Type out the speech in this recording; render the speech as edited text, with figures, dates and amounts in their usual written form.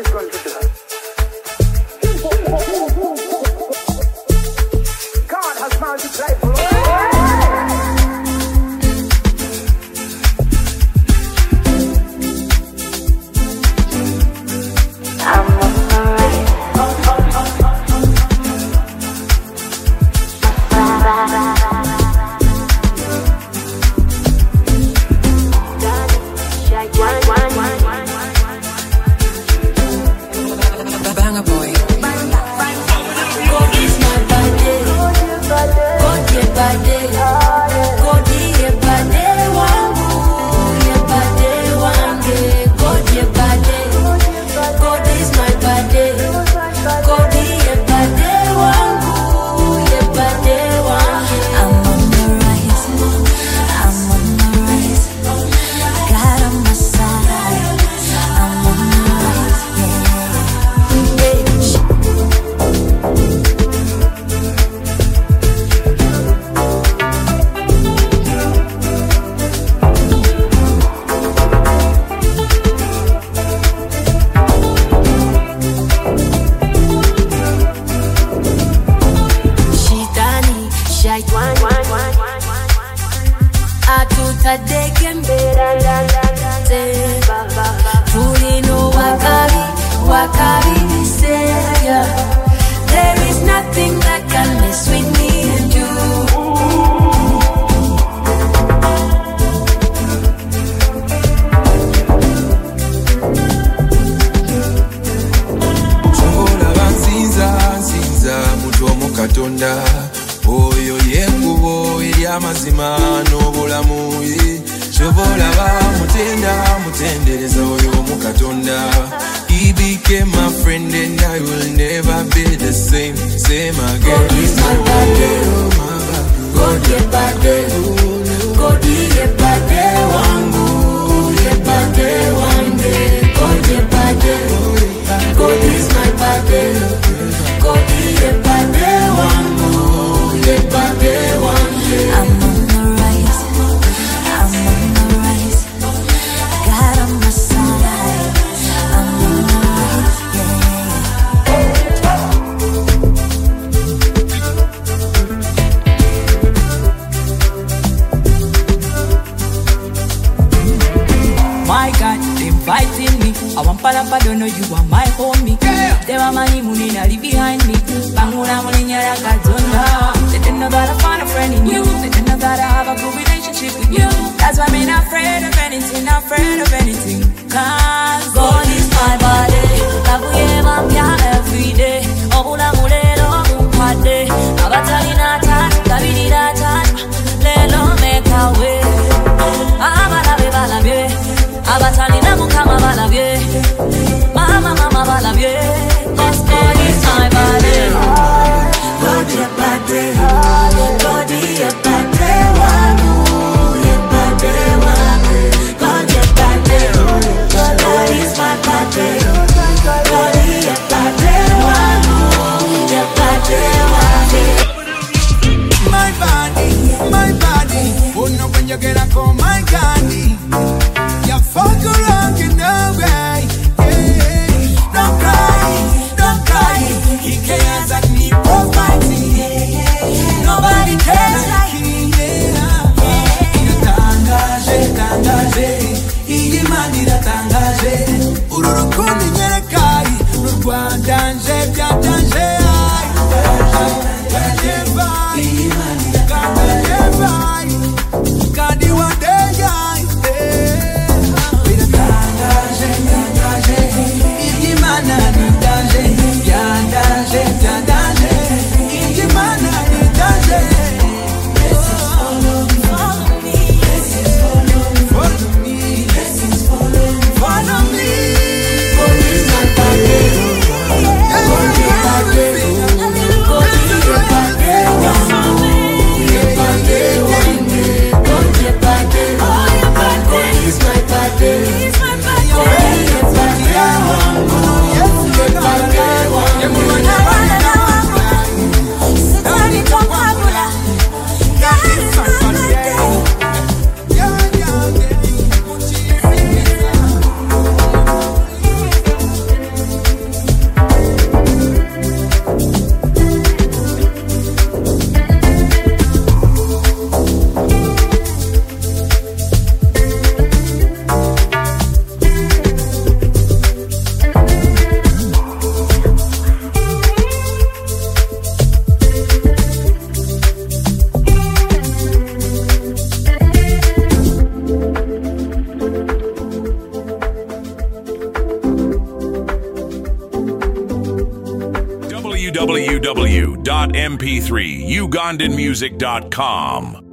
There is nothing that can mess with me and you. Chola bansinza mutu omukatonda oyo yenkubo eri amazima n'obulamu. Chobola ba mutendereza oyo omukatonda. He became my friend and I will never be the same again. God is my body, God ye body, God ye body wangu, ye body wange. God ye body, God is my body, God ye body wangu, ye body wange. I'm on the rise, I'm on the rise. God on my side, I'm on the rise, My God, they inviting me. I want palapa, don't know you are my homie. They want money, money, not leave behind me. Banguna, money, nyara, kadona. They didn't know that I found a friend in you. They didn't know that I have a good relationship with you. That's why I'm not afraid of anything, not afraid of anything. Cause God is my body. Kabuye mapya every day. Obula mulelo mupade. Abatali nata, kabidi data. Lelo make a way. Abalabe balabye. Abatali na mukama balabye. Mama balabye. Yes, God is my body. God your body. God your body. Wangu your body wangu. God your body. God is my body. www.mp3ugandanmusic.com.